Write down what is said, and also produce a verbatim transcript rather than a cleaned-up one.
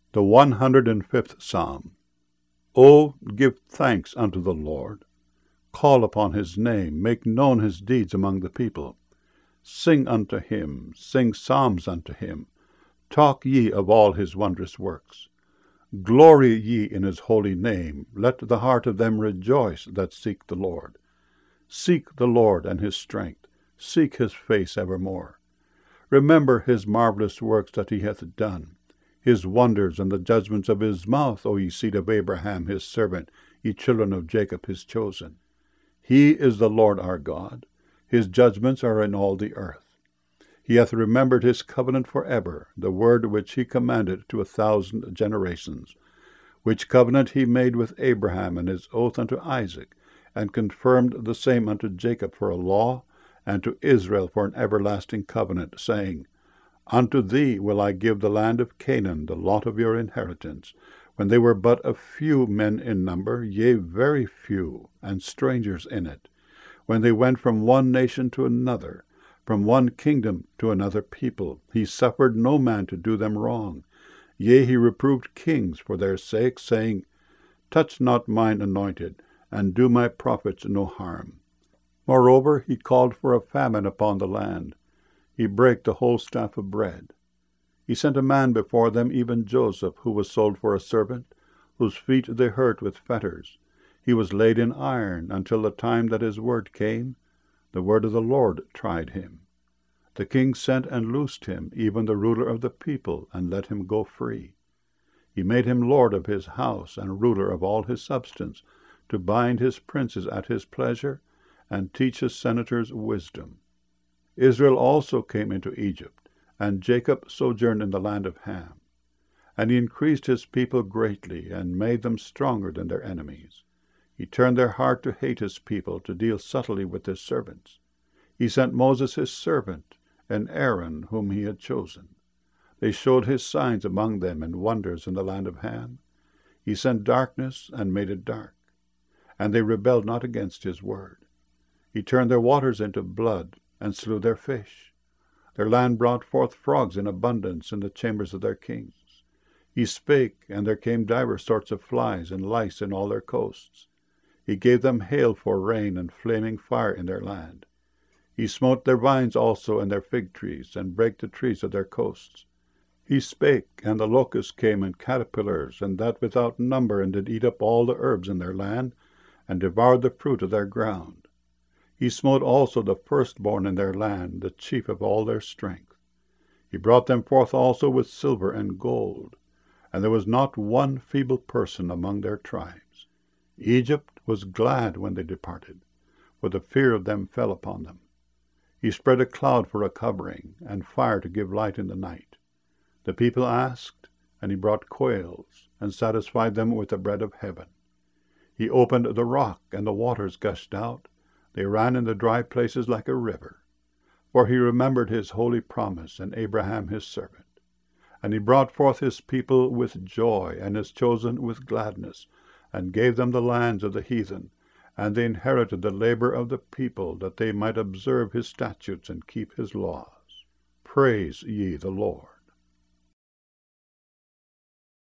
The one hundred and fifth Psalm. O give thanks unto the Lord. Call upon his name, make known his deeds among the people. Sing unto him, sing psalms unto him. Talk ye of all his wondrous works. Glory ye in his holy name. Let the heart of them rejoice that seek the Lord. Seek the Lord and his strength. Seek his face evermore. Remember his marvelous works that he hath done, his wonders and the judgments of his mouth, O ye seed of Abraham his servant, ye children of Jacob his chosen. He is the Lord our God. His judgments are in all the earth. He hath remembered his covenant for ever, the word which he commanded to a thousand generations, which covenant he made with Abraham, and his oath unto Isaac, and confirmed the same unto Jacob for a law, and to Israel for an everlasting covenant, saying, Unto thee will I give the land of Canaan, the lot of your inheritance, when they were but a few men in number, yea, very few, and strangers in it, when they went from one nation to another, from one kingdom to another people. He suffered no man to do them wrong. Yea, he reproved kings for their sake, saying, Touch not mine anointed, and do my prophets no harm. Moreover, he called for a famine upon the land. He brake the whole staff of bread. He sent a man before them, even Joseph, who was sold for a servant, whose feet they hurt with fetters. He was laid in iron until the time that his word came. The word of the Lord tried him. The king sent and loosed him, even the ruler of the people, and let him go free. He made him lord of his house, and ruler of all his substance, to bind his princes at his pleasure, and teach his senators wisdom. Israel also came into Egypt, and Jacob sojourned in the land of Ham. And he increased his people greatly, and made them stronger than their enemies. He turned their heart to hate his people, to deal subtly with his servants. He sent Moses his servant, and Aaron whom he had chosen. They showed his signs among them, and wonders in the land of Ham. He sent darkness, and made it dark. And they rebelled not against his word. He turned their waters into blood, and slew their fish. Their land brought forth frogs in abundance in the chambers of their kings. He spake, and there came divers sorts of flies and lice in all their coasts. He gave them hail for rain, and flaming fire in their land. He smote their vines also and their fig trees, and brake the trees of their coasts. He spake, and the locusts came, and caterpillars, and that without number, and did eat up all the herbs in their land, and devoured the fruit of their ground. He smote also the firstborn in their land, the chief of all their strength. He brought them forth also with silver and gold, and there was not one feeble person among their tribes. Egypt was glad when they departed, for the fear of them fell upon them. He spread a cloud for a covering, and fire to give light in the night. The people asked, and he brought quails, and satisfied them with the bread of heaven. He opened the rock, and the waters gushed out. They ran in the dry places like a river. For he remembered his holy promise, and Abraham his servant. And he brought forth his people with joy, and his chosen with gladness, and gave them the lands of the heathen, and they inherited the labor of the people, that they might observe his statutes and keep his laws. Praise ye the Lord.